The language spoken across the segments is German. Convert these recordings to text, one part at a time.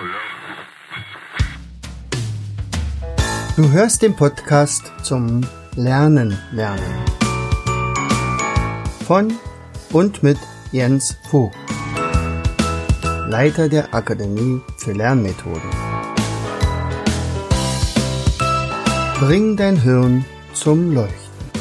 Du hörst den Podcast zum Lernen. Von und mit Jens Vogt, Leiter der Akademie für Lernmethoden. Bring dein Hirn zum Leuchten.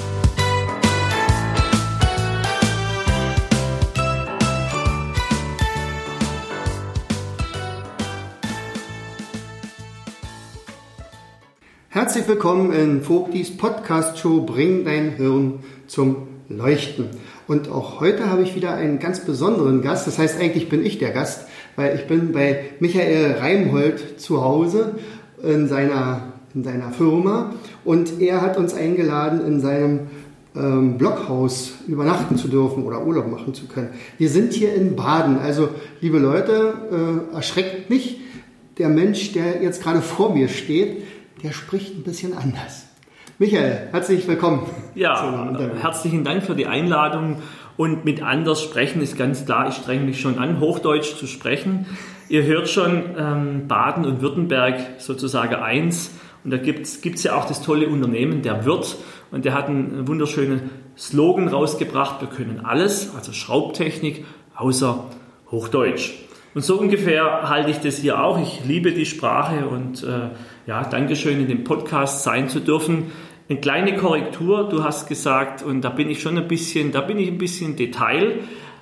Herzlich willkommen in Vogtis Podcast-Show Bring dein Hirn zum Leuchten. Und auch heute habe ich wieder einen ganz besonderen Gast. Das heißt, eigentlich bin ich der Gast, weil ich bin bei Michael Reimhold zu Hause in seiner Firma. Und er hat uns eingeladen, in seinem Blockhaus übernachten zu dürfen oder Urlaub machen zu können. Wir sind hier in Baden. Also, liebe Leute, erschreckt nicht. Der Mensch, der jetzt gerade vor mir steht, der spricht ein bisschen anders. Michael, herzlich willkommen. Ja, herzlichen Dank für die Einladung. Und mit anders sprechen ist ganz klar, ich strenge mich schon an, Hochdeutsch zu sprechen. Ihr hört schon, Baden und Württemberg sozusagen eins. Und da gibt's ja auch das tolle Unternehmen, der Wirt. Und der hat einen wunderschönen Slogan rausgebracht, wir können alles, also Schraubtechnik, außer Hochdeutsch. Und so ungefähr halte ich das hier auch. Ich liebe die Sprache und Dankeschön, in dem Podcast sein zu dürfen. Eine kleine Korrektur, du hast gesagt, und da bin ich ein bisschen Detail.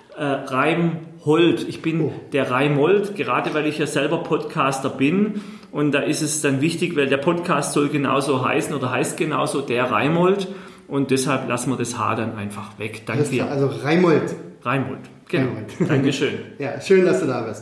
Reimhold, ich bin der Reimhold, gerade weil ich ja selber Podcaster bin. Und da ist es dann wichtig, weil der Podcast soll genauso heißen oder heißt genauso der Reimhold. Und deshalb lassen wir das H dann einfach weg. Danke dir. Also Reimhold, genau. Dankeschön. Ja, schön, dass du da bist.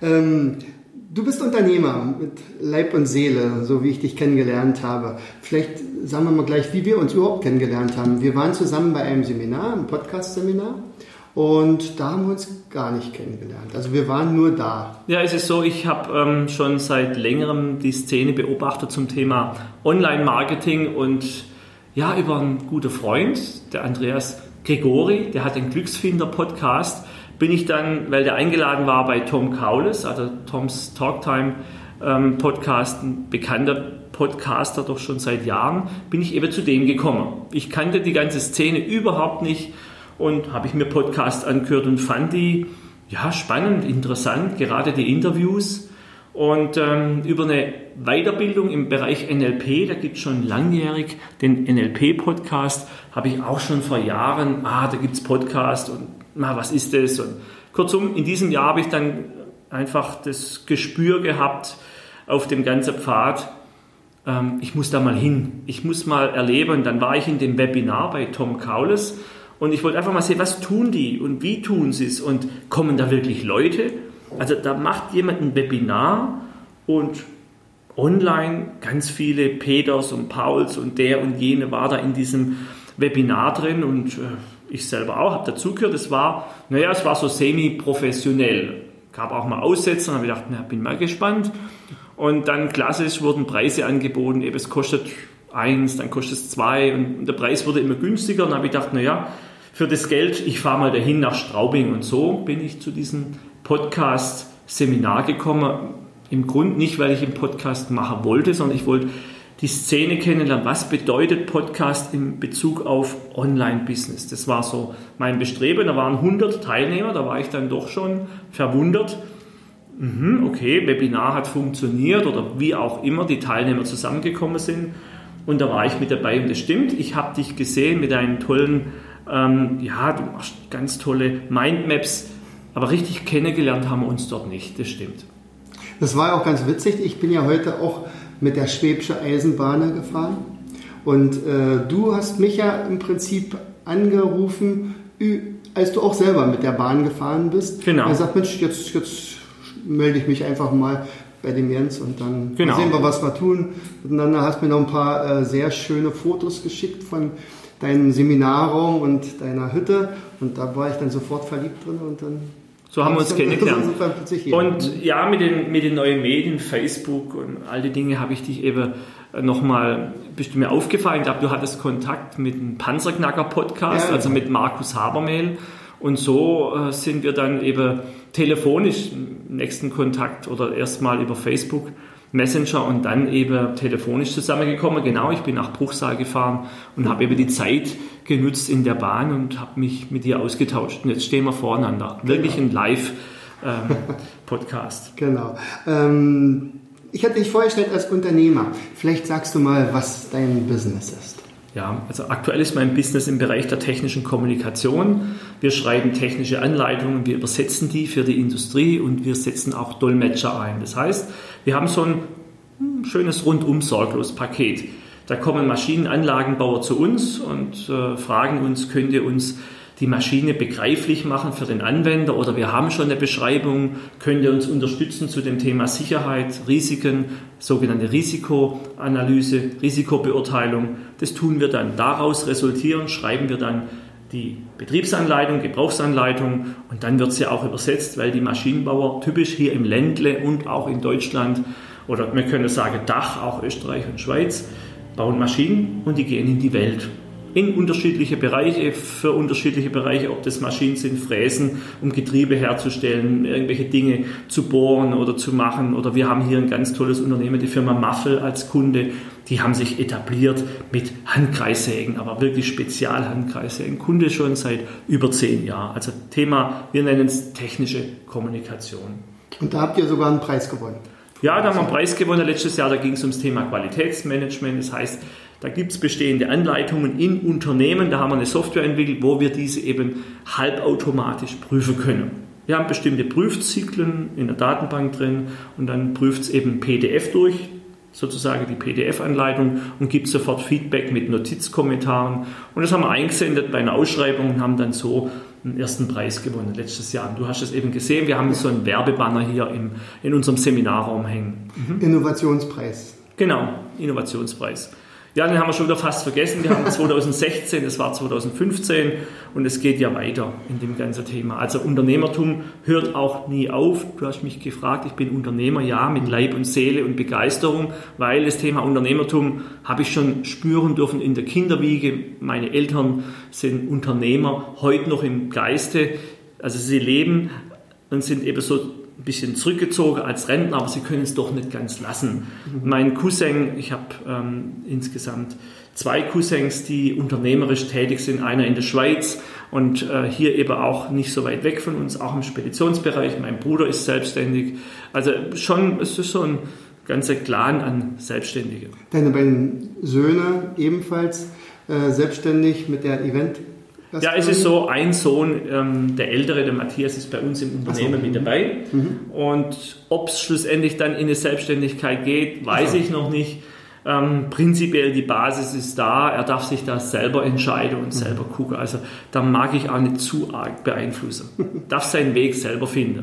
Du bist Unternehmer mit Leib und Seele, so wie ich dich kennengelernt habe. Vielleicht sagen wir mal gleich, wie wir uns überhaupt kennengelernt haben. Wir waren zusammen bei einem Seminar, einem Podcast-Seminar, und da haben wir uns gar nicht kennengelernt. Also wir waren nur da. Ja, es ist so, ich habe schon seit längerem die Szene beobachtet zum Thema Online-Marketing und ja, über einen guten Freund, der Andreas Gregori, der hat den Glücksfinder-Podcast, bin ich dann, weil der eingeladen war bei Tom Kaules, also Toms Talktime Podcast, ein bekannter Podcaster doch schon seit Jahren, bin ich eben zu dem gekommen. Ich kannte die ganze Szene überhaupt nicht und habe ich mir Podcasts angehört und fand die spannend, interessant, gerade die Interviews. Und über eine Weiterbildung im Bereich NLP, da gibt es schon langjährig den NLP-Podcast, habe ich auch schon vor Jahren, da gibt es Podcast und was ist das? Und kurzum, in diesem Jahr habe ich dann einfach das Gespür gehabt auf dem ganzen Pfad, ich muss da mal hin, ich muss mal erleben. Und dann war ich in dem Webinar bei Tom Kaules und ich wollte einfach mal sehen, was tun die und wie tun sie es und kommen da wirklich Leute? Also da macht jemand ein Webinar und online ganz viele Peters und Pauls und der und jene war da in diesem Webinar drin und ich selber auch, habe dazugehört. Es war so semi-professionell. Gab auch mal Aussetzer, dann habe ich gedacht, bin mal gespannt. Und dann klassisch wurden Preise angeboten, eben es kostet 1, dann kostet es 2 und der Preis wurde immer günstiger. Und dann habe ich gedacht, für das Geld, ich fahre mal dahin nach Straubing. Und so bin ich zu diesem Podcast-Seminar gekommen. Im Grund nicht, weil ich einen Podcast machen wollte, sondern ich wollte die Szene kennenlernen. Was bedeutet Podcast in Bezug auf Online-Business? Das war so mein Bestreben. Da waren 100 Teilnehmer, da war ich dann doch schon verwundert. Okay, Webinar hat funktioniert oder wie auch immer die Teilnehmer zusammengekommen sind. Und da war ich mit dabei und das stimmt. Ich habe dich gesehen mit deinen tollen, du machst ganz tolle Mindmaps, aber richtig kennengelernt haben wir uns dort nicht, das stimmt. Das war auch ganz witzig. Ich bin ja heute auch mit der Schwäbische Eisenbahn gefahren und du hast mich ja im Prinzip angerufen, als du auch selber mit der Bahn gefahren bist. Genau. Er sagt, Mensch, jetzt melde ich mich einfach mal bei dem Jens und dann sehen wir, was wir tun. Und dann hast du mir noch ein paar sehr schöne Fotos geschickt von deinem Seminarraum und deiner Hütte und da war ich dann sofort verliebt drin und dann... So haben wir uns kennengelernt. Und ja, mit den neuen Medien, Facebook und all die Dinge habe ich dich eben nochmal, bist du mir aufgefallen. Ich glaube, du hattest Kontakt mit dem Panzerknacker-Podcast, also mit Markus Habermehl. Und so sind wir dann eben telefonisch im nächsten Kontakt oder erstmal über Facebook Messenger und dann eben telefonisch zusammengekommen. Genau, ich bin nach Bruchsal gefahren und habe eben die Zeit genutzt in der Bahn und habe mich mit dir ausgetauscht. Und jetzt stehen wir voreinander. Wirklich ein Live-Podcast. Genau. Ich hatte dich vorgestellt als Unternehmer. Vielleicht sagst du mal, was dein Business ist. Ja, also aktuell ist mein Business im Bereich der technischen Kommunikation. Wir schreiben technische Anleitungen, wir übersetzen die für die Industrie und wir setzen auch Dolmetscher ein. Das heißt, wir haben so ein schönes rundum sorglos Paket. Da kommen Maschinenanlagenbauer zu uns und fragen uns, könnt ihr uns die Maschine begreiflich machen für den Anwender oder wir haben schon eine Beschreibung, könnt ihr uns unterstützen zu dem Thema Sicherheit, Risiken, sogenannte Risikoanalyse, Risikobeurteilung. Das tun wir dann. Daraus resultieren, schreiben wir dann die Betriebsanleitung, Gebrauchsanleitung und dann wird sie auch übersetzt, weil die Maschinenbauer typisch hier im Ländle und auch in Deutschland oder wir können sagen Dach, auch Österreich und Schweiz, bauen Maschinen und die gehen in die Welt. In unterschiedliche Bereiche, für unterschiedliche Bereiche, ob das Maschinen sind, Fräsen, um Getriebe herzustellen, irgendwelche Dinge zu bohren oder zu machen. Oder wir haben hier ein ganz tolles Unternehmen, die Firma Maffel als Kunde, die haben sich etabliert mit Handkreissägen, aber wirklich Spezialhandkreissägen. Kunde schon seit über 10 Jahren. Also Thema, wir nennen es technische Kommunikation. Und da habt ihr sogar einen Preis gewonnen. Ja, da haben wir einen Preis gewonnen letztes Jahr, da ging es ums Thema Qualitätsmanagement, das heißt, da gibt es bestehende Anleitungen in Unternehmen, da haben wir eine Software entwickelt, wo wir diese eben halbautomatisch prüfen können. Wir haben bestimmte Prüfzyklen in der Datenbank drin und dann prüft es eben PDF durch, sozusagen die PDF-Anleitung und gibt sofort Feedback mit Notizkommentaren. Und das haben wir eingesendet bei einer Ausschreibung und haben dann so einen ersten Preis gewonnen letztes Jahr. Und du hast es eben gesehen, wir haben so einen Werbebanner hier in unserem Seminarraum hängen. Innovationspreis. Genau, Innovationspreis. Ja, den haben wir schon wieder fast vergessen. Wir haben 2016, das war 2015 und es geht ja weiter in dem ganzen Thema. Also Unternehmertum hört auch nie auf. Du hast mich gefragt, ich bin Unternehmer, ja, mit Leib und Seele und Begeisterung, weil das Thema Unternehmertum habe ich schon spüren dürfen in der Kinderwiege. Meine Eltern sind Unternehmer, heute noch im Geiste. Also sie leben und sind eben so ein bisschen zurückgezogen als Rentner, aber sie können es doch nicht ganz lassen. Mein Cousin, ich habe insgesamt 2 Cousins, die unternehmerisch tätig sind, einer in der Schweiz und hier eben auch nicht so weit weg von uns, auch im Speditionsbereich. Mein Bruder ist selbstständig. Also schon, es ist so ein ganzer Clan an Selbstständigen. Deine beiden Söhne ebenfalls selbstständig mit der Event. Ja, es ist so, ein Sohn, der Ältere, der Matthias, ist bei uns im Unternehmen mit dabei. Und ob es schlussendlich dann in eine Selbstständigkeit geht, weiß ich noch nicht. Prinzipiell die Basis ist da, er darf sich da selber entscheiden und selber gucken. Also da mag ich auch nicht zu arg beeinflussen. Darf seinen Weg selber finden.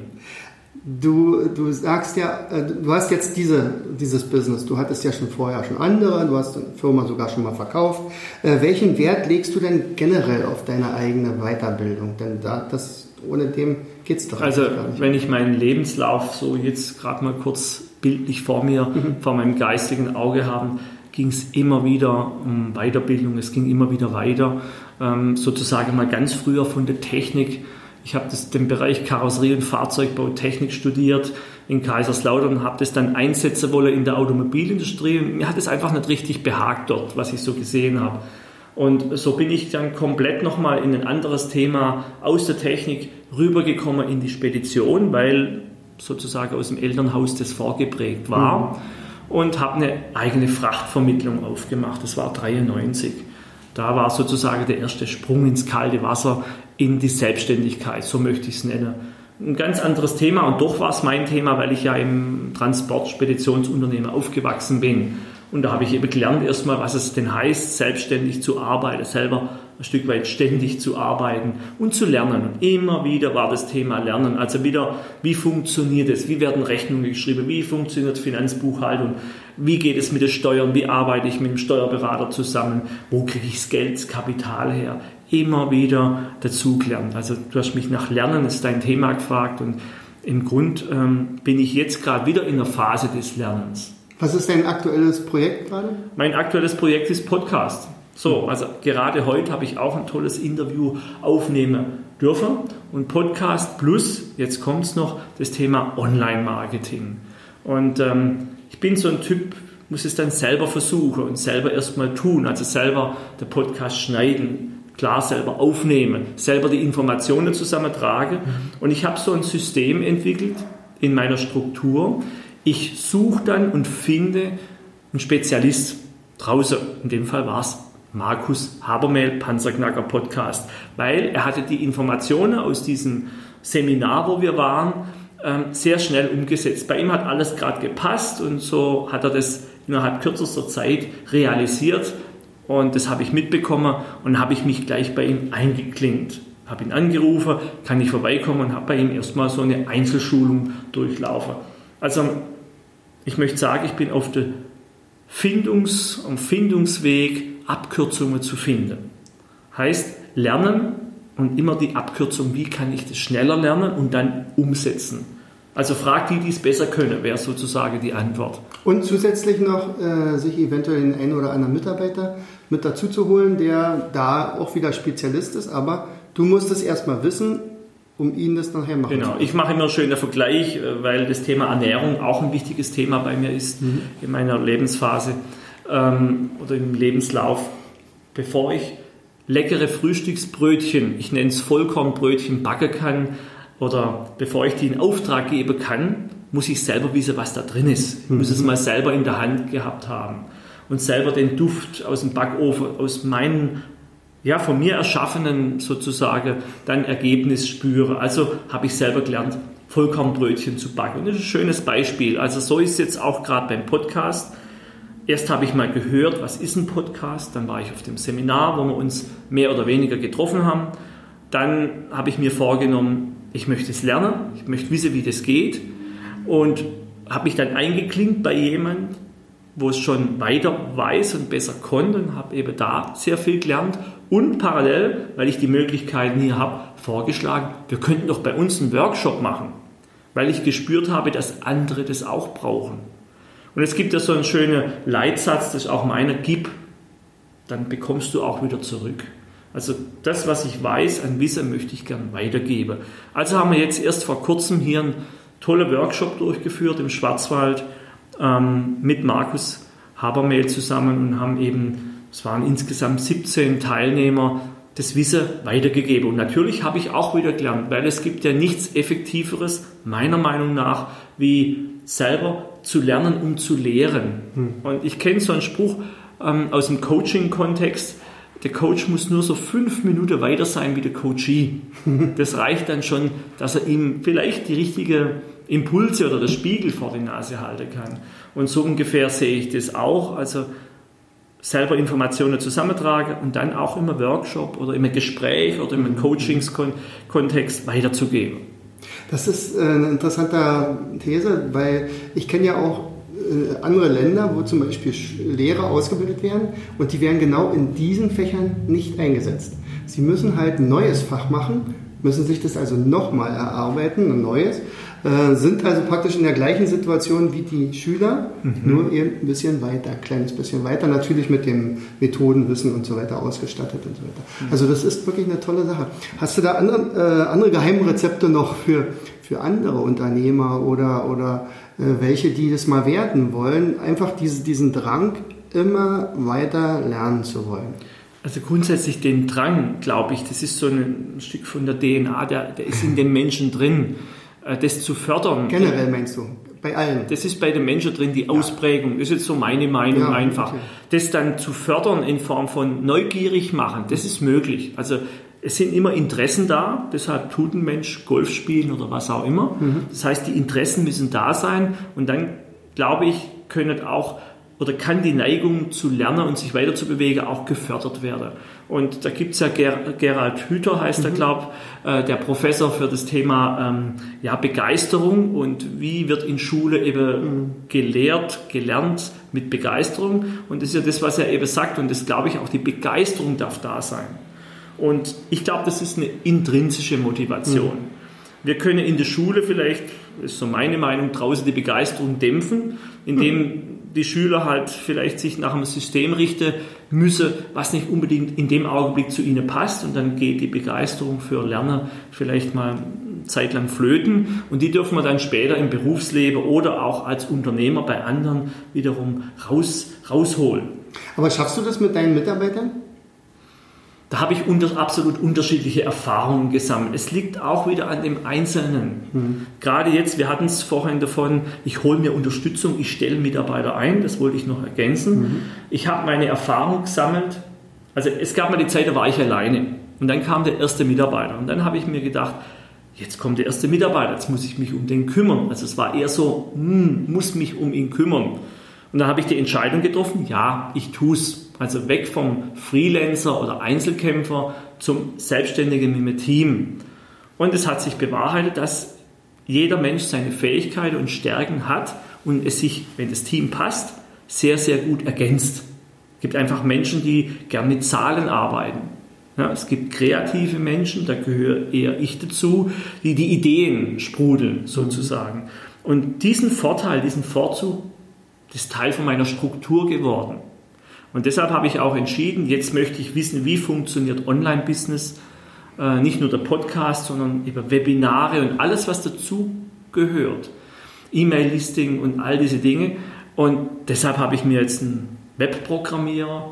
Du sagst ja, du hast jetzt dieses Business, du hattest ja schon vorher andere, du hast die Firma sogar schon mal verkauft. Welchen Wert legst du denn generell auf deine eigene Weiterbildung? Denn ohne dem geht es doch also, gar nicht. Wenn ich meinen Lebenslauf so jetzt gerade mal kurz bildlich vor mir, vor meinem geistigen Auge habe, ging es immer wieder um Weiterbildung, es ging immer wieder weiter, sozusagen mal ganz früher von der Technik. Ich habe den Bereich Karosserie- und Fahrzeugbautechnik studiert in Kaiserslautern und habe das dann einsetzen wollen in der Automobilindustrie. Und mir hat es einfach nicht richtig behagt dort, was ich so gesehen habe. Und so bin ich dann komplett nochmal in ein anderes Thema aus der Technik rübergekommen in die Spedition, weil sozusagen aus dem Elternhaus das vorgeprägt war. Und habe eine eigene Frachtvermittlung aufgemacht. Das war 1993. Da war sozusagen der erste Sprung ins kalte Wasser in die Selbstständigkeit, so möchte ich es nennen. Ein ganz anderes Thema und doch war es mein Thema, weil ich ja im Transport-Speditionsunternehmen aufgewachsen bin. Und da habe ich eben gelernt erstmal, was es denn heißt, selbstständig zu arbeiten, selber ein Stück weit ständig zu arbeiten und zu lernen. Und immer wieder war das Thema Lernen. Also wieder, wie funktioniert es? Wie werden Rechnungen geschrieben? Wie funktioniert Finanzbuchhaltung? Wie geht es mit den Steuern? Wie arbeite ich mit dem Steuerberater zusammen? Wo kriege ich das Geld, das Kapital her? Immer wieder dazugelernt. Also du hast mich nach Lernen, das ist dein Thema, gefragt. Und im Grund bin ich jetzt gerade wieder in der Phase des Lernens. Was ist dein aktuelles Projekt gerade? Mein aktuelles Projekt ist Podcast. So, also gerade heute habe ich auch ein tolles Interview aufnehmen dürfen. Und Podcast plus, jetzt kommt es noch, das Thema Online-Marketing. Und ich bin so ein Typ, muss es dann selber versuchen und selber erstmal tun, also selber den Podcast schneiden, klar selber aufnehmen, selber die Informationen zusammentragen. Und ich habe so ein System entwickelt in meiner Struktur. Ich suche dann und finde einen Spezialist draußen. In dem Fall war es Markus Habermehl, Panzerknacker Podcast, weil er hatte die Informationen aus diesem Seminar, wo wir waren, sehr schnell umgesetzt. Bei ihm hat alles gerade gepasst und so hat er das innerhalb kürzester Zeit realisiert und das habe ich mitbekommen und habe ich mich gleich bei ihm eingeklinkt. Habe ihn angerufen, kann ich vorbeikommen und habe bei ihm erstmal so eine Einzelschulung durchlaufen. Also ich möchte sagen, ich bin auf dem Findungsweg, Abkürzungen zu finden. Heißt, lernen und immer die Abkürzung, wie kann ich das schneller lernen und dann umsetzen. Also fragt die es besser können, wäre sozusagen die Antwort. Und zusätzlich noch sich eventuell den einen oder anderen Mitarbeiter mit dazu zu holen, der da auch wieder Spezialist ist, aber du musst es erstmal wissen, um ihn das nachher machen zu können. Genau, ich mache immer einen schönen Vergleich, weil das Thema Ernährung auch ein wichtiges Thema bei mir ist in meiner Lebensphase oder im Lebenslauf. Bevor ich leckere Frühstücksbrötchen, ich nenne es Vollkornbrötchen, backen kann oder bevor ich die in Auftrag geben kann, muss ich selber wissen, was da drin ist. Ich muss es mal selber in der Hand gehabt haben und selber den Duft aus dem Backofen, aus meinen von mir erschaffenen sozusagen dann Ergebnis spüre. Also habe ich selber gelernt, Vollkornbrötchen zu backen. Und das ist ein schönes Beispiel. Also so ist es jetzt auch gerade beim Podcast. Erst habe ich mal gehört, was ist ein Podcast. Dann war ich auf dem Seminar, wo wir uns mehr oder weniger getroffen haben. Dann habe ich mir vorgenommen, ich möchte es lernen. Ich möchte wissen, wie das geht. Und habe mich dann eingeklinkt bei jemandem, wo es schon weiter weiß und besser konnte und habe eben da sehr viel gelernt und parallel, weil ich die Möglichkeiten hier habe, vorgeschlagen, wir könnten doch bei uns einen Workshop machen, weil ich gespürt habe, dass andere das auch brauchen. Und es gibt ja so einen schönen Leitsatz, das ist auch meiner, gib, dann bekommst du auch wieder zurück. Also das, was ich weiß an Wissen, möchte ich gern weitergeben. Also haben wir jetzt erst vor kurzem hier einen tollen Workshop durchgeführt im Schwarzwald, mit Markus Habermehl zusammen und haben eben, es waren insgesamt 17 Teilnehmer, das Wissen weitergegeben. Und natürlich habe ich auch wieder gelernt, weil es gibt ja nichts Effektiveres, meiner Meinung nach, wie selber zu lernen, um zu lehren. Und ich kenne so einen Spruch aus dem Coaching-Kontext, der Coach muss nur so 5 Minuten weiter sein wie der Coachee. Das reicht dann schon, dass er ihm vielleicht die richtige Impulse oder das Spiegel vor die Nase halten kann. Und so ungefähr sehe ich das auch. Also selber Informationen zusammentragen und dann auch im Workshop oder im Gespräch oder im Coachings-Kontext weiterzugeben. Das ist eine interessante These, weil ich kenne ja auch andere Länder, wo zum Beispiel Lehrer ausgebildet werden und die werden genau in diesen Fächern nicht eingesetzt. Sie müssen halt ein neues Fach machen, müssen sich das also nochmal erarbeiten, ein neues, sind also praktisch in der gleichen Situation wie die Schüler, nur eben ein bisschen weiter, ein kleines bisschen weiter, natürlich mit dem Methodenwissen und so weiter ausgestattet und so weiter. Also das ist wirklich eine tolle Sache. Hast du da andere Geheimrezepte noch für andere Unternehmer oder welche, die das mal werden wollen, einfach diesen Drang, immer weiter lernen zu wollen? Also grundsätzlich den Drang, glaube ich, das ist so ein Stück von der DNA, der ist in den Menschen drin, das zu fördern. Generell meinst du? Bei allen? Das ist bei den Menschen drin, die Ausprägung. Das ist jetzt so meine Meinung einfach. Okay. Das dann zu fördern in Form von neugierig machen, das ist möglich. Also es sind immer Interessen da, deshalb tut ein Mensch Golf spielen oder was auch immer. Das heißt, die Interessen müssen da sein und dann, glaube ich, können auch oder kann die Neigung zu lernen und sich weiter zu bewegen auch gefördert werden. Und da gibt es ja Gerald Hüther, heißt er, glaube ich, der Professor für das Thema Begeisterung und wie wird in Schule eben gelernt mit Begeisterung. Und das ist ja das, was er eben sagt und das glaube ich auch, die Begeisterung darf da sein. Und ich glaube, das ist eine intrinsische Motivation. Wir können in der Schule vielleicht, das ist so meine Meinung, draußen die Begeisterung dämpfen, indem die Schüler halt vielleicht sich nach einem System richten müssen, was nicht unbedingt in dem Augenblick zu ihnen passt, und dann geht die Begeisterung für Lernen vielleicht mal eine Zeit lang flöten, und die dürfen wir dann später im Berufsleben oder auch als Unternehmer bei anderen wiederum rausholen. Aber schaffst du das mit deinen Mitarbeitern? Da habe ich absolut unterschiedliche Erfahrungen gesammelt. Es liegt auch wieder an dem Einzelnen. Gerade jetzt, wir hatten es vorhin davon, ich hole mir Unterstützung, ich stelle Mitarbeiter ein, das wollte ich noch ergänzen. Ich habe meine Erfahrung gesammelt, also es gab mal die Zeit, da war ich alleine, und dann kam der erste Mitarbeiter, und dann habe ich mir gedacht, jetzt kommt der erste Mitarbeiter, jetzt muss ich mich um den kümmern. Also es war eher so, muss mich um ihn kümmern. Und dann habe ich die Entscheidung getroffen, ja, ich tue es. Also weg vom Freelancer oder Einzelkämpfer zum Selbstständigen mit einem Team. Und es hat sich bewahrheitet, dass jeder Mensch seine Fähigkeiten und Stärken hat und es sich, wenn das Team passt, sehr, sehr gut ergänzt. Es gibt einfach Menschen, die gern mit Zahlen arbeiten. Ja, es gibt kreative Menschen, da gehöre eher ich dazu, die Ideen sprudeln sozusagen. Und diesen Vorteil, diesen Vorzug, das ist Teil von meiner Struktur geworden. Und deshalb habe ich auch entschieden, jetzt möchte ich wissen, wie funktioniert Online-Business, nicht nur der Podcast, sondern über Webinare und alles, was dazu gehört, E-Mail-Listing und all diese Dinge. Und deshalb habe ich mir jetzt einen Webprogrammierer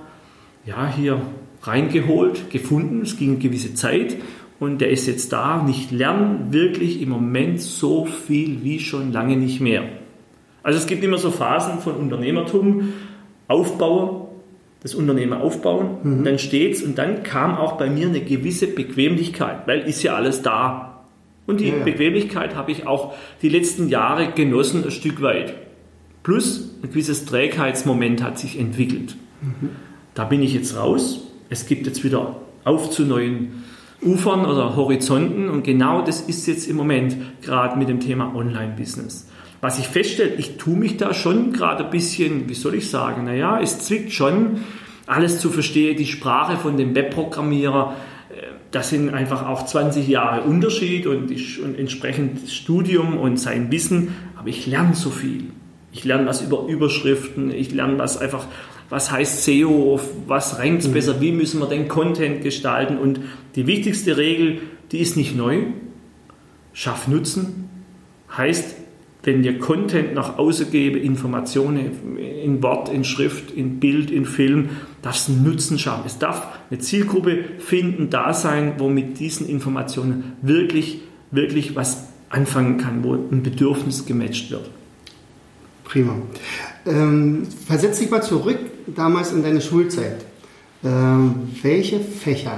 hier reingeholt, gefunden. Es ging eine gewisse Zeit und der ist jetzt da. Und ich lerne wirklich im Moment so viel wie schon lange nicht mehr. Also es gibt immer so Phasen von Unternehmertum, Aufbauer, das Unternehmen aufbauen, dann steht's, und dann kam auch bei mir eine gewisse Bequemlichkeit, weil ist ja alles da. Und die Bequemlichkeit habe ich auch die letzten Jahre genossen, ein Stück weit. Plus ein gewisses Trägheitsmoment hat sich entwickelt. Da bin ich jetzt raus. Es gibt jetzt wieder auf zu neuen Ufern oder Horizonten, und genau das ist jetzt im Moment gerade mit dem Thema Online-Business. Was ich feststelle, ich tue mich da schon gerade ein bisschen, wie soll ich sagen, es zwickt schon, alles zu verstehen, die Sprache von dem Webprogrammierer, das sind einfach auch 20 Jahre Unterschied und entsprechend das Studium und sein Wissen, aber ich lerne so viel. Ich lerne was über Überschriften, ich lerne was heißt SEO, was rankt besser, wie müssen wir den Content gestalten, und die wichtigste Regel, die ist nicht neu, schaff Nutzen, heißt, wenn ihr Content nach außen gebe, Informationen in Wort, in Schrift, in Bild, in Film, darf es einen Nutzen schaffen. Es darf eine Zielgruppe finden, da sein, wo mit diesen Informationen wirklich, wirklich was anfangen kann, wo ein Bedürfnis gematcht wird. Prima. Versetz dich mal zurück, damals in deine Schulzeit. Welche Fächer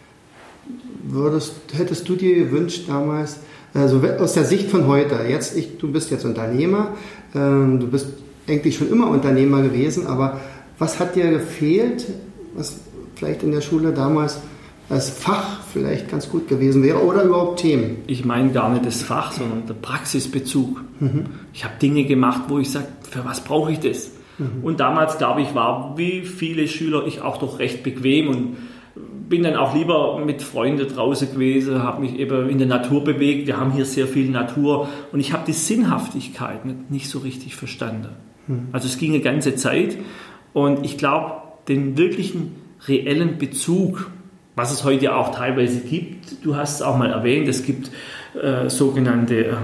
hättest du dir gewünscht damals, also aus der Sicht von heute? Du bist jetzt Unternehmer, du bist eigentlich schon immer Unternehmer gewesen, aber was hat dir gefehlt, was vielleicht in der Schule damals als Fach vielleicht ganz gut gewesen wäre, oder überhaupt Themen? Ich meine gar nicht das Fach, sondern der Praxisbezug. Ich habe Dinge gemacht, wo ich sage, für was brauche ich das? Und damals, glaube ich, war wie viele Schüler ich auch doch recht bequem und bin dann auch lieber mit Freunden draußen gewesen, habe mich eben in der Natur bewegt. Wir haben hier sehr viel Natur und ich habe die Sinnhaftigkeit nicht so richtig verstanden. Also es ging eine ganze Zeit und ich glaube, den wirklichen reellen Bezug, was es heute auch teilweise gibt, du hast es auch mal erwähnt, es gibt sogenannte,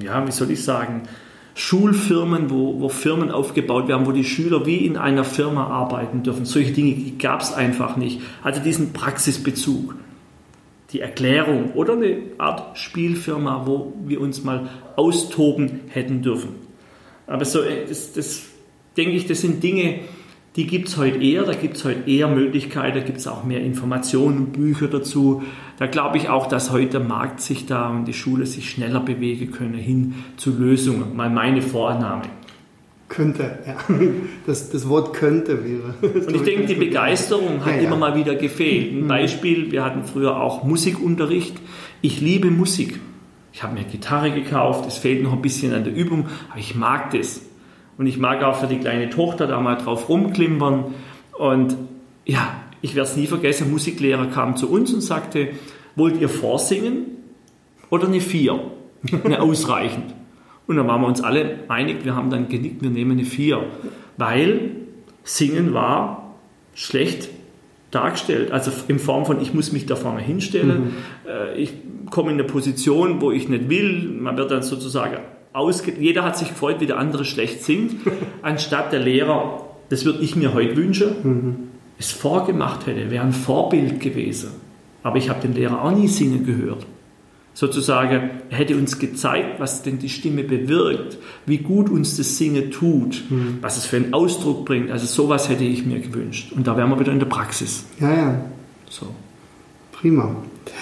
Schulfirmen, wo Firmen aufgebaut werden, wo die Schüler wie in einer Firma arbeiten dürfen. Solche Dinge gab es einfach nicht. Also diesen Praxisbezug, die Erklärung oder eine Art Spielfirma, wo wir uns mal austoben hätten dürfen. Aber so, das denke ich, das sind Dinge, die gibt es heute eher. Da gibt es heute eher Möglichkeiten, da gibt es auch mehr Informationen, Bücher dazu. Da glaube ich auch, dass heute der Markt sich da und die Schule sich schneller bewegen können hin zu Lösungen. Mal meine Vorannahme. Könnte, ja. Das Wort könnte wäre. Und ich denke, die Begeisterung hat immer mal wieder gefehlt. Ein Beispiel, wir hatten früher auch Musikunterricht. Ich liebe Musik. Ich habe mir Gitarre gekauft, es fehlt noch ein bisschen an der Übung, aber ich mag das. Und ich mag auch für die kleine Tochter da mal drauf rumklimpern. Und ja, ich werde es nie vergessen, ein Musiklehrer kam zu uns und sagte, wollt ihr vorsingen oder eine 4? Eine ausreichend. Und dann waren wir uns alle einig, wir haben dann genickt, wir nehmen eine 4. weil Singen war schlecht dargestellt. Also in Form von, ich muss mich da vorne hinstellen, ich komme in eine Position, wo ich nicht will, man wird dann sozusagen jeder hat sich gefreut, wie der andere schlecht singt, anstatt der Lehrer, das würde ich mir heute wünschen, es vorgemacht hätte, wäre ein Vorbild gewesen. Aber ich habe den Lehrer auch nie singen gehört. Sozusagen, er hätte uns gezeigt, was denn die Stimme bewirkt, wie gut uns das Singen tut, was es für einen Ausdruck bringt. Also sowas hätte ich mir gewünscht. Und da wären wir wieder in der Praxis. Ja. So. Prima.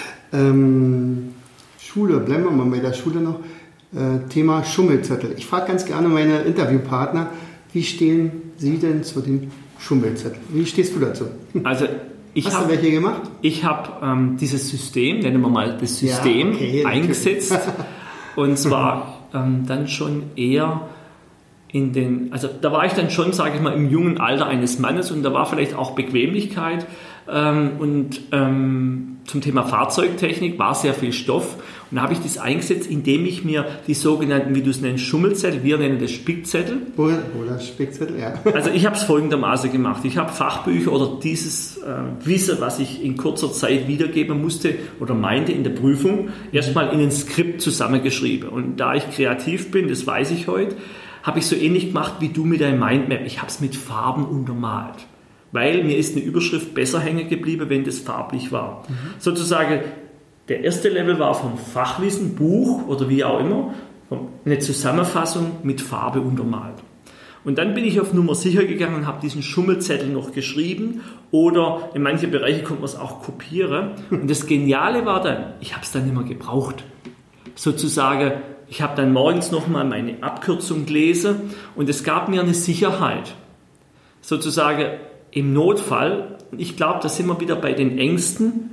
Schule, bleiben wir mal bei der Schule noch. Thema Schummelzettel. Ich frage ganz gerne meine Interviewpartner, wie stehen Sie denn zu dem Schummelzettel? Wie stehst du dazu? Also Hast du welche gemacht? Ich habe dieses System, nennen wir mal das System, eingesetzt. Und zwar dann schon eher also da war ich dann schon, sage ich mal, im jungen Alter eines Mannes und da war vielleicht auch Bequemlichkeit und zum Thema Fahrzeugtechnik war sehr viel Stoff und da habe ich das eingesetzt, indem ich mir die sogenannten, wie du es nennst, Schummelzettel, wir nennen das Spickzettel. Oder Spickzettel, ja. Also ich habe es folgendermaßen gemacht. Ich habe Fachbücher oder dieses Wissen, was ich in kurzer Zeit wiedergeben musste oder meinte in der Prüfung, erstmal in ein Skript zusammengeschrieben. Und da ich kreativ bin, das weiß ich heute, habe ich so ähnlich gemacht wie du mit deinem Mindmap. Ich habe es mit Farben untermalt. Weil mir ist eine Überschrift besser hängen geblieben, wenn das farblich war. Sozusagen, der erste Level war vom Fachwissen, Buch oder wie auch immer, eine Zusammenfassung mit Farbe untermalt. Und dann bin ich auf Nummer sicher gegangen und habe diesen Schummelzettel noch geschrieben oder in manchen Bereichen konnte man es auch kopieren. Und das Geniale war dann, ich habe es dann nicht mehr gebraucht. Sozusagen, ich habe dann morgens nochmal meine Abkürzung gelesen und es gab mir eine Sicherheit. Sozusagen im Notfall, ich glaube, da sind wir wieder bei den Ängsten,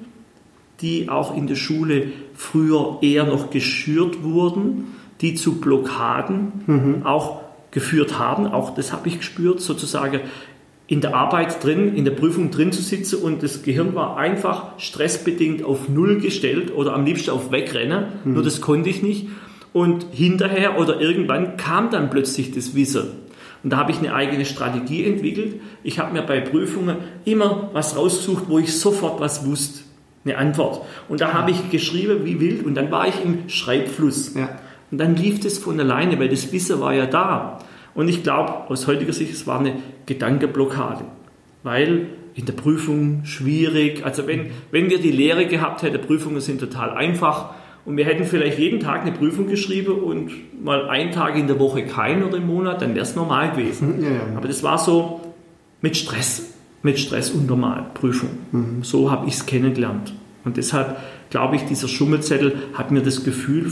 die auch in der Schule früher eher noch geschürt wurden, die zu Blockaden auch geführt haben. Auch das habe ich gespürt, sozusagen in der Arbeit drin, in der Prüfung drin zu sitzen und das Gehirn war einfach stressbedingt auf Null gestellt oder am liebsten auf Wegrennen, nur das konnte ich nicht. Und hinterher oder irgendwann kam dann plötzlich das Wissen. Und da habe ich eine eigene Strategie entwickelt. Ich habe mir bei Prüfungen immer was rausgesucht, wo ich sofort was wusste, eine Antwort. Und da habe ich geschrieben wie wild und dann war ich im Schreibfluss. Ja. Und dann lief das von alleine, weil das Wissen war ja da. Und ich glaube, aus heutiger Sicht, es war eine Gedankenblockade. Weil in der Prüfung schwierig, also wenn wir die Lehre gehabt hätten, Prüfungen sind total einfach, und wir hätten vielleicht jeden Tag eine Prüfung geschrieben und mal einen Tag in der Woche keinen oder im Monat, dann wäre es normal gewesen. Ja. Aber das war so mit Stress untermalt, Prüfung. So habe ich es kennengelernt. Und deshalb glaube ich, dieser Schummelzettel hat mir das Gefühl,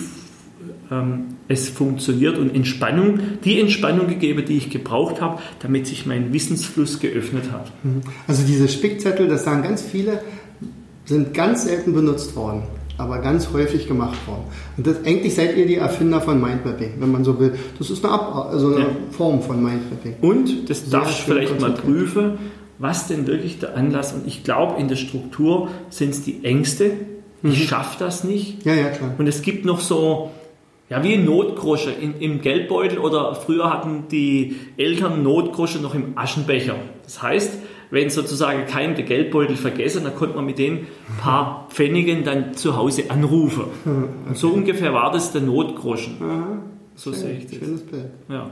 es funktioniert und die Entspannung gegeben, die ich gebraucht habe, damit sich mein Wissensfluss geöffnet hat. Also diese Spickzettel, das sagen ganz viele, sind ganz selten benutzt worden, aber ganz häufig gemacht worden. Und eigentlich seid ihr die Erfinder von Mindmapping, wenn man so will. Das ist eine Form von Mindmapping. Und das darfst du vielleicht mal prüfen, was denn wirklich der Anlass, und ich glaube, in der Struktur sind es die Ängste, ich schaffe das nicht. Ja, klar. Und es gibt noch so, wie ein Notgroschen im Geldbeutel oder früher hatten die Eltern Notgroschen noch im Aschenbecher. Das heißt, wenn sozusagen kein der Geldbeutel vergessen, dann konnte man mit den paar Pfennigen dann zu Hause anrufen. Okay. Und so ungefähr war das der Notgroschen. Aha. So sehe ich das. Schönes Bild. Ja.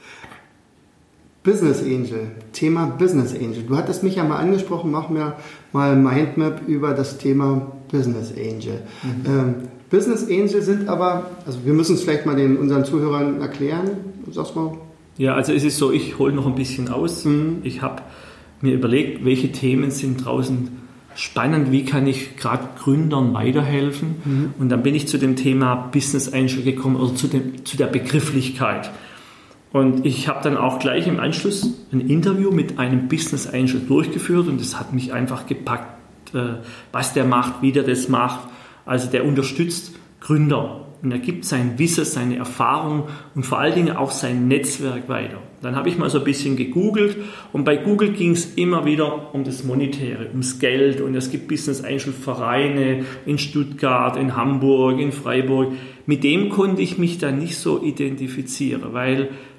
Business Angel, Thema Business Angel. Du hattest mich ja mal angesprochen, mach mir mal Mindmap über das Thema Business Angel. Business Angel sind aber, also wir müssen es vielleicht mal unseren Zuhörern erklären, sag's mal. Ja, also es ist so, ich hole noch ein bisschen aus. Ich habe mir überlegt, welche Themen sind draußen spannend, wie kann ich gerade Gründern weiterhelfen. Und dann bin ich zu dem Thema Business Angel gekommen oder zu der Begrifflichkeit. Und ich habe dann auch gleich im Anschluss ein Interview mit einem Business Angel durchgeführt und das hat mich einfach gepackt, was der macht, wie der das macht. Also der unterstützt Gründer und er gibt sein Wissen, seine Erfahrung und vor allen Dingen auch sein Netzwerk weiter. Dann habe ich mal so ein bisschen gegoogelt und bei Google ging es immer wieder um das Monetäre, ums Geld und es gibt Business Angel Vereine in Stuttgart, in Hamburg, in Freiburg. Mit dem konnte ich mich dann nicht so identifizieren, weil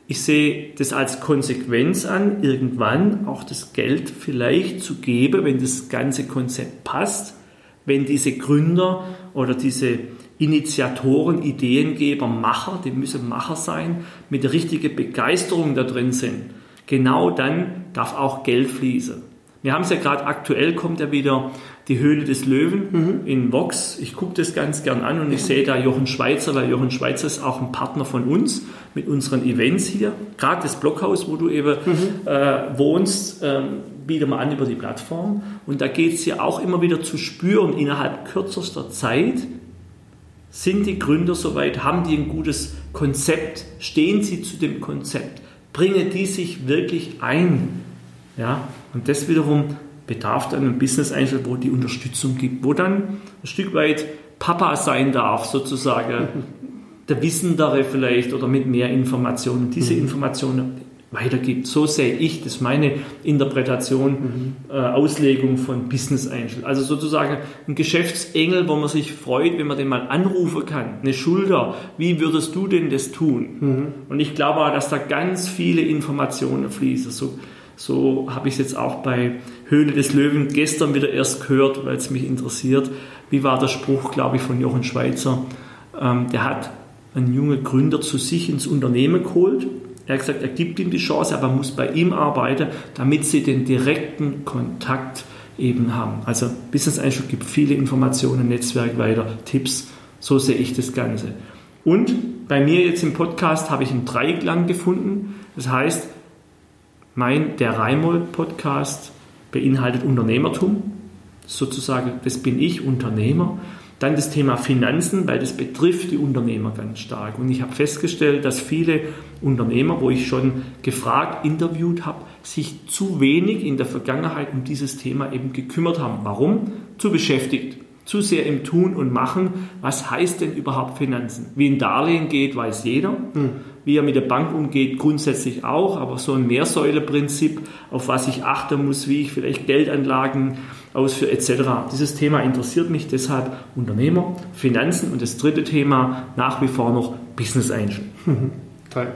Ich sehe das als Konsequenz an, irgendwann auch das Geld vielleicht zu geben, wenn das ganze Konzept passt, wenn diese Gründer oder diese Initiatoren, Ideengeber, Macher, die müssen Macher sein, mit der richtigen Begeisterung da drin sind. Genau dann darf auch Geld fließen. Wir haben es ja gerade aktuell, kommt ja wieder die Höhle des Löwen in Vox. Ich gucke das ganz gern an und ich sehe da Jochen Schweizer, weil Jochen Schweizer ist auch ein Partner von uns mit unseren Events hier. Gerade das Blockhaus, wo du eben wohnst, bieten wir an über die Plattform. Und da geht es ja auch immer wieder zu spüren, innerhalb kürzester Zeit, sind die Gründer soweit, haben die ein gutes Konzept, stehen sie zu dem Konzept, bringen die sich wirklich ein. Ja? Und das wiederum bedarf dann einem Business Angel, wo die Unterstützung gibt, wo dann ein Stück weit Papa sein darf, sozusagen, der Wissendere vielleicht oder mit mehr Informationen, diese Informationen weitergibt. So sehe ich, das ist meine Interpretation, Auslegung von Business Angel. Also sozusagen ein Geschäftsengel, wo man sich freut, wenn man den mal anrufen kann. Eine Schulter, wie würdest du denn das tun? Und ich glaube auch, dass da ganz viele Informationen fließen. So habe ich es jetzt auch bei Höhle des Löwen gestern wieder erst gehört, weil es mich interessiert. Wie war der Spruch, glaube ich, von Jochen Schweizer? Der hat einen jungen Gründer zu sich ins Unternehmen geholt. Er hat gesagt, er gibt ihm die Chance, aber muss bei ihm arbeiten, damit sie den direkten Kontakt eben haben. Also Business Angel gibt viele Informationen, Netzwerk weiter, Tipps. So sehe ich das Ganze. Und bei mir jetzt im Podcast habe ich einen Dreiklang gefunden. Das heißt, der Reimold-Podcast beinhaltet Unternehmertum, sozusagen, das bin ich, Unternehmer. Dann das Thema Finanzen, weil das betrifft die Unternehmer ganz stark. Und ich habe festgestellt, dass viele Unternehmer, wo ich schon gefragt, interviewt habe, sich zu wenig in der Vergangenheit um dieses Thema eben gekümmert haben. Warum? Zu beschäftigt. Zu sehr im Tun und Machen. Was heißt denn überhaupt Finanzen? Wie ein Darlehen geht, weiß jeder. Wie er mit der Bank umgeht, grundsätzlich auch. Aber so ein Mehrsäule-Prinzip, auf was ich achten muss, wie ich vielleicht Geldanlagen ausführe, etc. Dieses Thema interessiert mich, deshalb Unternehmer, Finanzen und das dritte Thema nach wie vor noch Business Angel. Toll.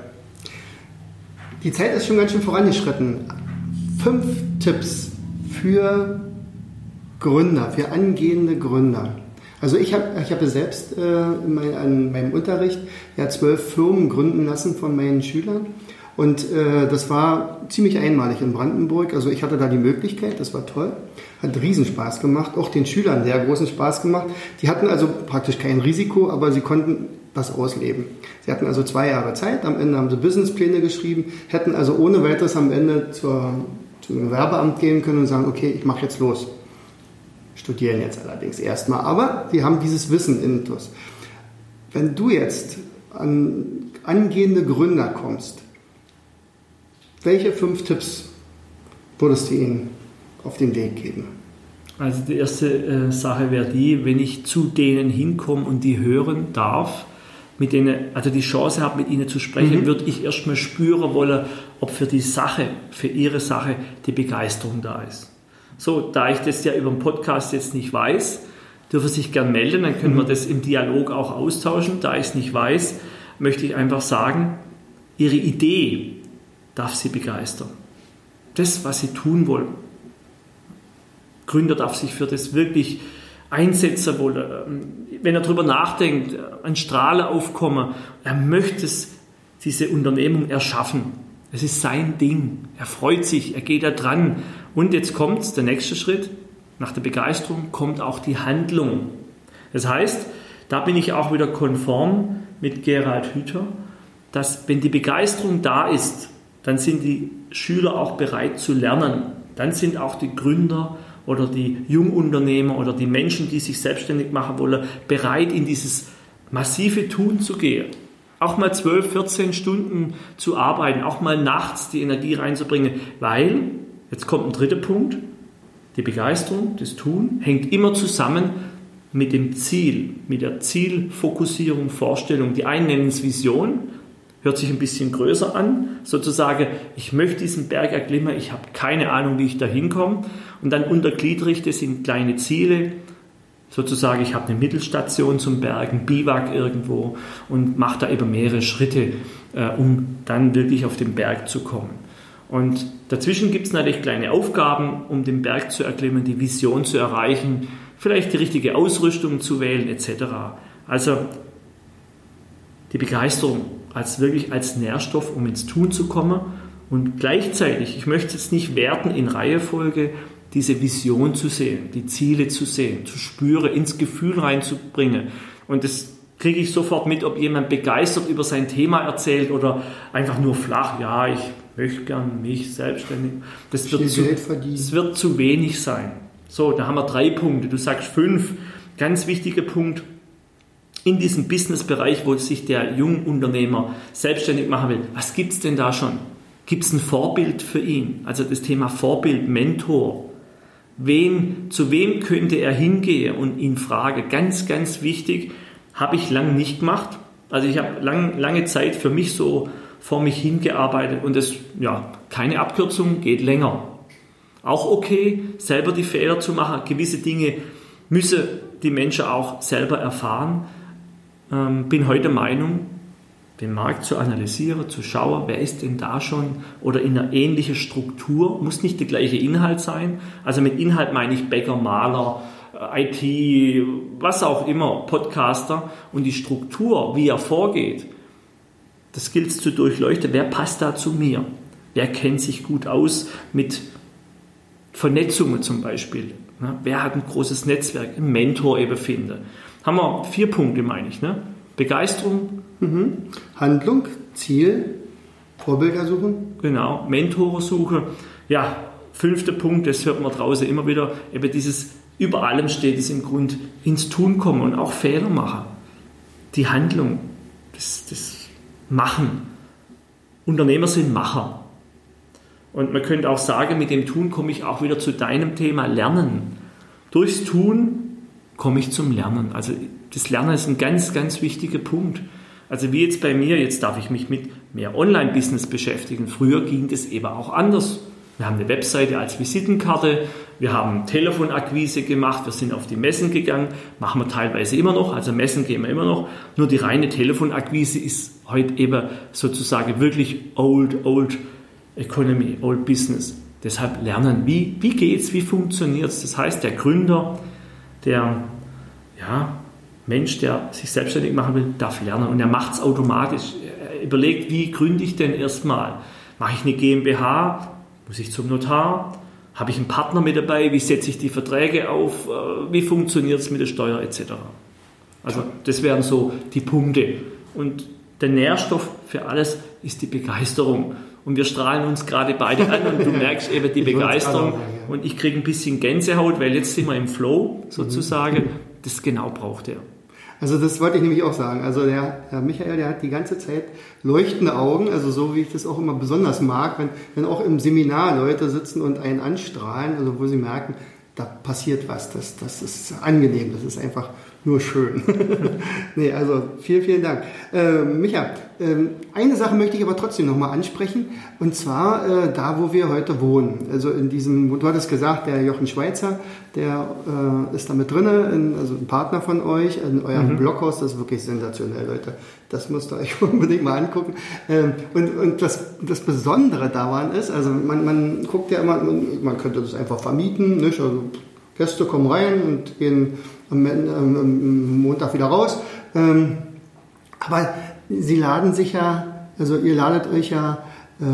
Die Zeit ist schon ganz schön vorangeschritten. 5 Tipps für Gründer, für angehende Gründer. Also ich habe selbst an meinem Unterricht 12 Firmen gründen lassen von meinen Schülern und das war ziemlich einmalig in Brandenburg. Also ich hatte da die Möglichkeit, das war toll, hat riesen Spaß gemacht, auch den Schülern sehr großen Spaß gemacht. Die hatten also praktisch kein Risiko, aber sie konnten das ausleben. Sie hatten also 2 Jahre Zeit, am Ende haben sie Businesspläne geschrieben, hätten also ohne weiteres am Ende zum Gewerbeamt gehen können und sagen, okay, ich mache jetzt los. Studieren jetzt allerdings erstmal, aber wir haben dieses Wissen intus. Wenn du jetzt an angehende Gründer kommst, welche 5 Tipps würdest du ihnen auf den Weg geben? Also die erste Sache wäre die, wenn ich zu denen hinkomme und die hören darf, mit denen, also die Chance habe, mit ihnen zu sprechen, würde ich erstmal spüren wollen, ob für die Sache, für ihre Sache die Begeisterung da ist. So, da ich das ja über den Podcast jetzt nicht weiß, dürfen Sie sich gern melden, dann können wir das im Dialog auch austauschen. Da ich es nicht weiß, möchte ich einfach sagen, Ihre Idee darf Sie begeistern. Das, was Sie tun wollen. Gründer darf sich für das wirklich einsetzen wollen. Wenn er darüber nachdenkt, ein Strahlen aufkommen, er möchte diese Unternehmung erschaffen. Es ist sein Ding. Er freut sich, er geht da dran. Und jetzt kommt der nächste Schritt. Nach der Begeisterung kommt auch die Handlung. Das heißt, da bin ich auch wieder konform mit Gerald Hüther, dass wenn die Begeisterung da ist, dann sind die Schüler auch bereit zu lernen. Dann sind auch die Gründer oder die Jungunternehmer oder die Menschen, die sich selbstständig machen wollen, bereit, in dieses massive Tun zu gehen. Auch mal 12, 14 Stunden zu arbeiten, auch mal nachts die Energie reinzubringen, weil, jetzt kommt ein dritter Punkt, die Begeisterung, das Tun, hängt immer zusammen mit dem Ziel, mit der Zielfokussierung, Vorstellung. Die einen nennen es Vision, hört sich ein bisschen größer an, sozusagen, ich möchte diesen Berg erklimmen, ich habe keine Ahnung, wie ich da hinkomme. Und dann untergliedere ich das in kleine Ziele. sozusagen, ich habe eine Mittelstation zum Berg, ein Biwak irgendwo und mache da eben mehrere Schritte, um dann wirklich auf den Berg zu kommen. Und dazwischen gibt es natürlich kleine Aufgaben, um den Berg zu erklimmen, die Vision zu erreichen, vielleicht die richtige Ausrüstung zu wählen etc. Also die Begeisterung wirklich als Nährstoff, um ins Tun zu kommen und gleichzeitig, ich möchte es nicht werten in Reihenfolge, diese Vision zu sehen, die Ziele zu sehen, zu spüren, ins Gefühl reinzubringen. Und das kriege ich sofort mit, ob jemand begeistert über sein Thema erzählt oder einfach nur flach, ja, ich möchte gern mich selbstständig. Das wird zu wenig sein. So, da haben wir 3 Punkte, du sagst 5. Ganz wichtiger Punkt in diesem Businessbereich, wo sich der Jungunternehmer selbstständig machen will. Was gibt es denn da schon? Gibt es ein Vorbild für ihn? Also das Thema Vorbild, Mentor. Zu wem könnte er hingehen und ihn fragen? Ganz, ganz wichtig, habe ich lange nicht gemacht. Also ich habe lange Zeit für mich so vor mich hingearbeitet und das, ja, keine Abkürzung, geht länger. Auch okay, selber die Fehler zu machen. Gewisse Dinge müssen die Menschen auch selber erfahren. Bin heute der Meinung, den Markt zu analysieren, zu schauen, wer ist denn da schon oder in einer ähnlichen Struktur, muss nicht der gleiche Inhalt sein. Also mit Inhalt meine ich Bäcker, Maler, IT, was auch immer, Podcaster und die Struktur, wie er vorgeht, das gilt es zu durchleuchten. Wer passt da zu mir? Wer kennt sich gut aus mit Vernetzungen zum Beispiel? Wer hat ein großes Netzwerk? Ein Mentor eben finden. Haben wir 4 Punkte, meine ich. Ne? Begeisterung. Handlung, Ziel, Vorbilder suchen. Genau, Mentoren suchen. Ja, 5. Punkt, das hört man draußen immer wieder, eben dieses, über allem steht es im Grund, ins Tun kommen und auch Fehler machen. Die Handlung, das Machen. Unternehmer sind Macher. Und man könnte auch sagen, mit dem Tun komme ich auch wieder zu deinem Thema Lernen. Durchs Tun komme ich zum Lernen. Also das Lernen ist ein ganz, ganz wichtiger Punkt. Also wie jetzt bei mir, jetzt darf ich mich mit mehr Online-Business beschäftigen. Früher ging das eben auch anders. Wir haben eine Webseite als Visitenkarte, wir haben Telefonakquise gemacht, wir sind auf die Messen gegangen, machen wir teilweise immer noch, also Messen gehen wir immer noch. Nur die reine Telefonakquise ist heute eben sozusagen wirklich old Economy, old Business. Deshalb lernen, wie geht's, wie funktioniert's. Das heißt, der Gründer, der Mensch, der sich selbstständig machen will, darf lernen und er macht es automatisch. Er überlegt, wie gründe ich denn erstmal? Mache ich eine GmbH? Muss ich zum Notar? Habe ich einen Partner mit dabei? Wie setze ich die Verträge auf? Wie funktioniert es mit der Steuer etc.? Also das wären so die Punkte. Und der Nährstoff für alles ist die Begeisterung. Und wir strahlen uns gerade beide an und du merkst eben die Begeisterung. Und ich kriege ein bisschen Gänsehaut, weil jetzt sind wir im Flow sozusagen. Das genau braucht er. Also das wollte ich nämlich auch sagen. Also der Herr Michael, der hat die ganze Zeit leuchtende Augen, also so wie ich das auch immer besonders mag, wenn auch im Seminar Leute sitzen und einen anstrahlen, also wo sie merken, da passiert was, das ist angenehm, das ist einfach nur schön. Nee, also vielen, vielen Dank. Micha, eine Sache möchte ich aber trotzdem nochmal ansprechen, und zwar da, wo wir heute wohnen. Also in diesem, du hattest gesagt, der Jochen Schweizer, der ist da mit drin, also ein Partner von euch, in eurem Bloghaus, das ist wirklich sensationell, Leute. Das müsst ihr euch unbedingt mal angucken. Und das Besondere daran ist, also man guckt ja immer, man könnte das einfach vermieten, nicht? Also Gäste kommen rein und gehen am Montag wieder raus. Aber sie laden sich ja, also ihr ladet euch ja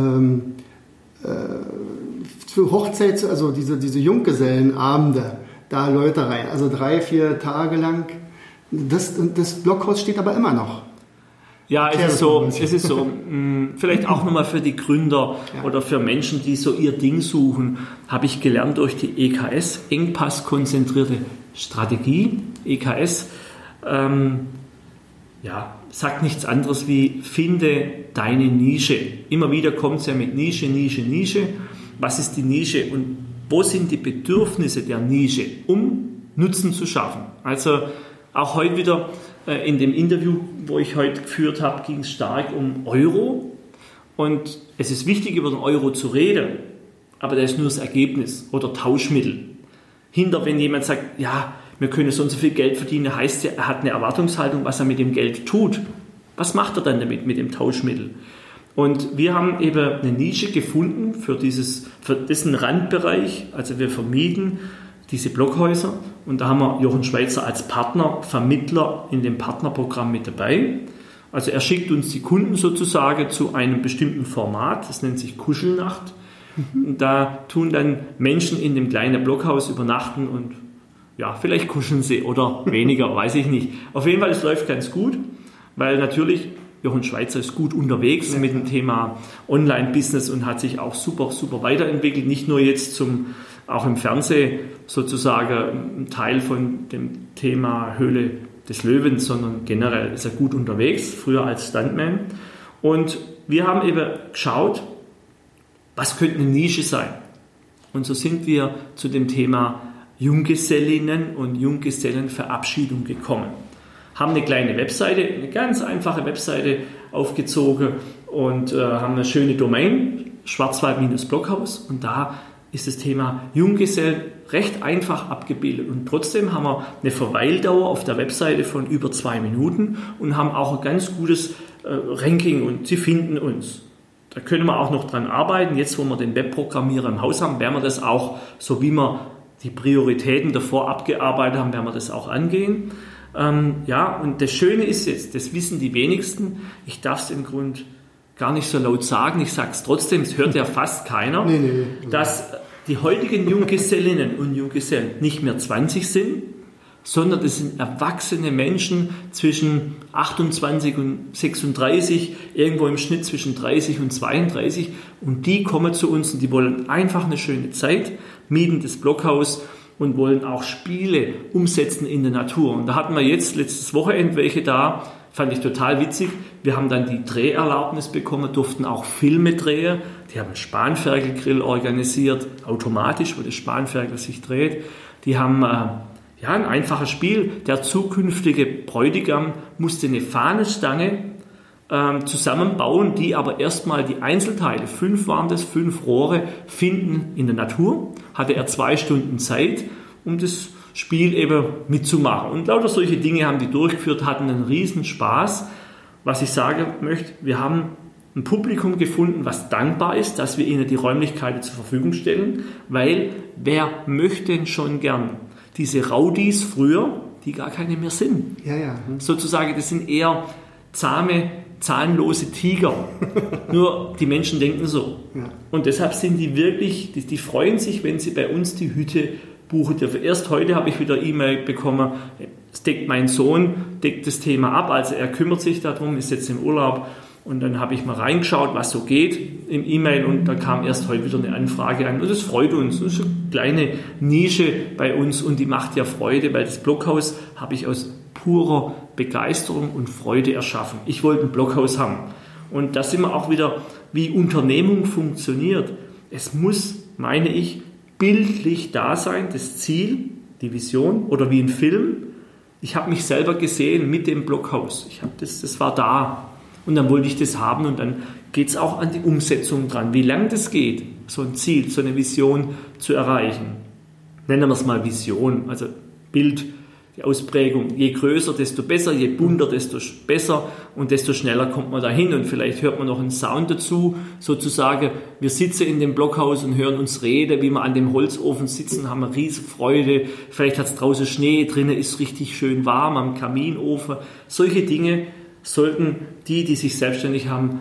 für Hochzeits, also diese Junggesellenabende, da Leute rein. Also 3-4 Tage lang. Das Bloghaus steht aber immer noch. Ja, es ist so. Vielleicht auch nochmal für die Gründer oder für Menschen, die so ihr Ding suchen, habe ich gelernt durch die EKS, Engpass-konzentrierte Strategie. EKS sagt nichts anderes wie finde deine Nische. Immer wieder kommt es ja mit Nische. Was ist die Nische und wo sind die Bedürfnisse der Nische, um Nutzen zu schaffen? Also auch heute wieder in dem Interview, wo ich heute geführt habe, ging es stark um Euro. Und es ist wichtig, über den Euro zu reden, aber der ist nur das Ergebnis oder Tauschmittel. Wenn jemand sagt, ja, wir können so und so viel Geld verdienen, heißt ja, er hat eine Erwartungshaltung, was er mit dem Geld tut. Was macht er dann damit, mit dem Tauschmittel? Und wir haben eben eine Nische gefunden für diesen Randbereich. Also wir vermieten diese Blockhäuser und da haben wir Jochen Schweizer als Partner, Vermittler in dem Partnerprogramm mit dabei. Also er schickt uns die Kunden sozusagen zu einem bestimmten Format, das nennt sich Kuschelnacht. Und da tun dann Menschen in dem kleinen Blockhaus übernachten und ja, vielleicht kuscheln sie oder weniger, weiß ich nicht. Auf jeden Fall, es läuft ganz gut, weil natürlich Jochen Schweizer ist gut unterwegs mit dem Thema Online-Business und hat sich auch super, super weiterentwickelt. Nicht nur jetzt auch im Fernsehen sozusagen ein Teil von dem Thema Höhle des Löwen, sondern generell ist er gut unterwegs, früher als Stuntman. Und wir haben eben geschaut, was könnte eine Nische sein? Und so sind wir zu dem Thema Junggesellinnen und Junggesellenverabschiedung gekommen. Haben eine kleine Webseite, eine ganz einfache Webseite aufgezogen und haben eine schöne Domain, Schwarzwald-Blockhaus, und da ist das Thema Junggesellen recht einfach abgebildet. Und trotzdem haben wir eine Verweildauer auf der Webseite von über 2 Minuten und haben auch ein ganz gutes Ranking und Sie finden uns. Da können wir auch noch dran arbeiten. Jetzt, wo wir den Webprogrammierer im Haus haben, werden wir das auch, so wie wir die Prioritäten davor abgearbeitet haben, werden wir das auch angehen. Und das Schöne ist jetzt, das wissen die wenigsten, ich darf es im Grunde gar nicht so laut sagen, ich sage es trotzdem, es hört ja fast keiner, dass die heutigen Junggesellinnen und Junggesellen nicht mehr 20 sind, sondern das sind erwachsene Menschen zwischen 28 und 36, irgendwo im Schnitt zwischen 30 und 32, und die kommen zu uns und die wollen einfach eine schöne Zeit, mieten das Blockhaus und wollen auch Spiele umsetzen in der Natur. Und da hatten wir jetzt letztes Wochenende welche da, fand ich total witzig. Wir haben dann die Dreherlaubnis bekommen, durften auch Filme drehen. Die haben einen Spanferkelgrill organisiert, automatisch, wo das Spanferkel sich dreht. Die haben ein einfaches Spiel. Der zukünftige Bräutigam musste eine Fahnenstange zusammenbauen, die aber erstmal die Einzelteile, 5 waren das, 5 Rohre, finden in der Natur. Hatte er 2 Stunden Zeit, um das Spiel eben mitzumachen. Und lauter solche Dinge haben die durchgeführt, hatten einen riesen Spaß. Was ich sagen möchte, wir haben ein Publikum gefunden, was dankbar ist, dass wir ihnen die Räumlichkeiten zur Verfügung stellen, weil wer möchte denn schon gern diese Rowdies früher, die gar keine mehr sind. Sozusagen, das sind eher zahme, zahnlose Tiger. Nur die Menschen denken so. Ja. Und deshalb sind die wirklich, die freuen sich, wenn sie bei uns die Hütte buchen dürfen. Erst heute habe ich wieder E-Mail bekommen, mein Sohn deckt das Thema ab, also er kümmert sich darum, ist jetzt im Urlaub. Und dann habe ich mal reingeschaut, was so geht im E-Mail, und da kam erst heute wieder eine Anfrage an. Und das freut uns. Das ist eine kleine Nische bei uns und die macht ja Freude, weil das Blockhaus habe ich aus purer Begeisterung und Freude erschaffen. Ich wollte ein Blockhaus haben. Und da sind wir auch wieder, wie Unternehmung funktioniert. Es muss, meine ich, bildlich da sein, das Ziel, die Vision, oder wie ein Film. Ich habe mich selber gesehen mit dem Blockhaus. Das war da. Und dann wollte ich das haben, und dann geht es auch an die Umsetzung dran. Wie lange das geht, so ein Ziel, so eine Vision zu erreichen. Nennen wir es mal Vision, also Bild, die Ausprägung. Je größer, desto besser, je bunter, desto besser, und desto schneller kommt man dahin. Und vielleicht hört man noch einen Sound dazu, sozusagen, wir sitzen in dem Blockhaus und hören uns reden, wie wir an dem Holzofen sitzen, haben eine riesige Freude. Vielleicht hat es draußen Schnee, drinnen ist richtig schön warm am Kaminofen. Solche Dinge sollten die sich selbstständig haben,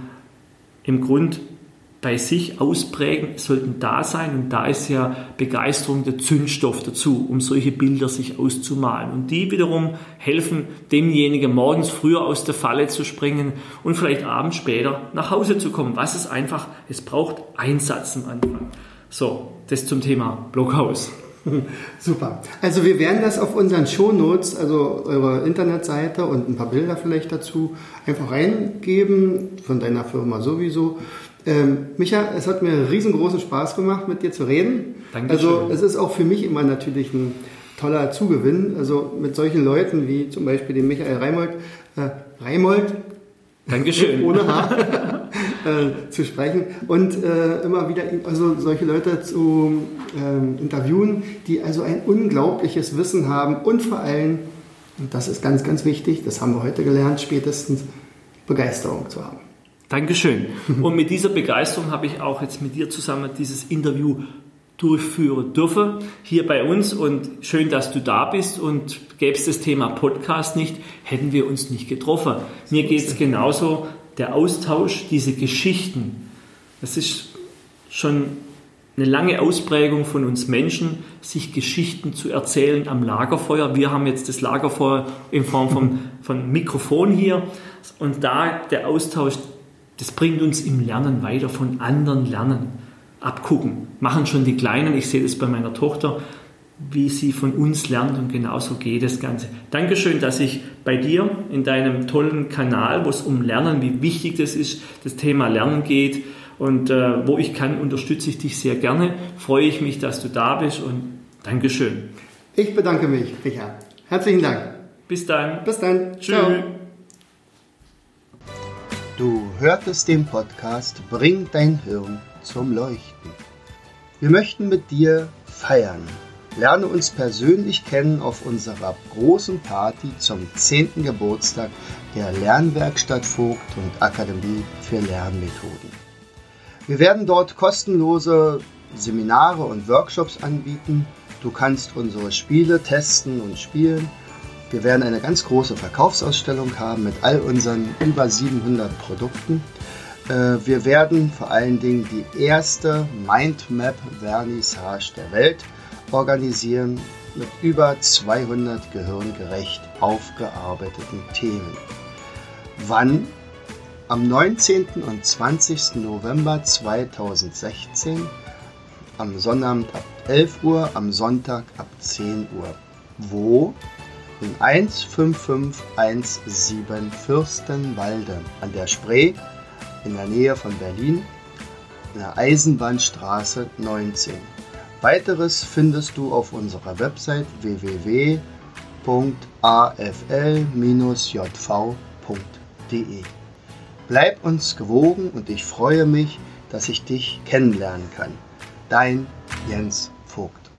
im Grund bei sich ausprägen, sollten da sein. Und da ist ja Begeisterung der Zündstoff dazu, um solche Bilder sich auszumalen. Und die wiederum helfen demjenigen, morgens früher aus der Falle zu springen und vielleicht abends später nach Hause zu kommen. Es braucht Einsatz am Anfang. So, das zum Thema Blockhaus. Super. Also wir werden das auf unseren Shownotes, also eure Internetseite und ein paar Bilder vielleicht dazu, einfach reingeben, von deiner Firma sowieso. Micha, es hat mir riesengroßen Spaß gemacht, mit dir zu reden. Dankeschön. Also es ist auch für mich immer natürlich ein toller Zugewinn, also mit solchen Leuten wie zum Beispiel dem Michael Reimold, Dankeschön. Ohne H, zu sprechen und immer wieder also solche Leute zu interviewen, die also ein unglaubliches Wissen haben und vor allem, und das ist ganz, ganz wichtig, das haben wir heute gelernt, spätestens Begeisterung zu haben. Dankeschön. Und mit dieser Begeisterung habe ich auch jetzt mit dir zusammen dieses Interview durchführen dürfen, hier bei uns. Und schön, dass du da bist. Und gäbe es das Thema Podcast nicht, hätten wir uns nicht getroffen. Mir geht es genauso, der Austausch, diese Geschichten. Das ist schon eine lange Ausprägung von uns Menschen, sich Geschichten zu erzählen am Lagerfeuer. Wir haben jetzt das Lagerfeuer in Form von Mikrofon hier. Und da der Austausch, das bringt uns im Lernen weiter, von anderen lernen, abgucken. Machen schon die Kleinen, ich sehe das bei meiner Tochter, wie sie von uns lernt und genauso geht das Ganze. Dankeschön, dass ich bei dir in deinem tollen Kanal, wo es um Lernen, wie wichtig das ist, das Thema Lernen geht und wo ich kann, unterstütze ich dich sehr gerne. Freue ich mich, dass du da bist und Dankeschön. Ich bedanke mich, Richard. Herzlichen Dank. Bis dann. Bis dann. Tschüss. Ciao. Du hörtest den Podcast Bring dein Hirn zum Leuchten. Wir möchten mit dir feiern. Lerne uns persönlich kennen auf unserer großen Party zum 10. Geburtstag der Lernwerkstatt Vogt und Akademie für Lernmethoden. Wir werden dort kostenlose Seminare und Workshops anbieten. Du kannst unsere Spiele testen und spielen. Wir werden eine ganz große Verkaufsausstellung haben mit all unseren über 700 Produkten. Wir werden vor allen Dingen die erste Mindmap-Vernissage der Welt organisieren mit über 200 gehirngerecht aufgearbeiteten Themen. Wann? Am 19. und 20. November 2016, am Sonnabend ab 11 Uhr, am Sonntag ab 10 Uhr. Wo? In 15517 Fürstenwalde an der Spree in der Nähe von Berlin, in der Eisenbahnstraße 19. Weiteres findest du auf unserer Website www.afl-jv.de. Bleib uns gewogen und ich freue mich, dass ich dich kennenlernen kann. Dein Jens Vogt.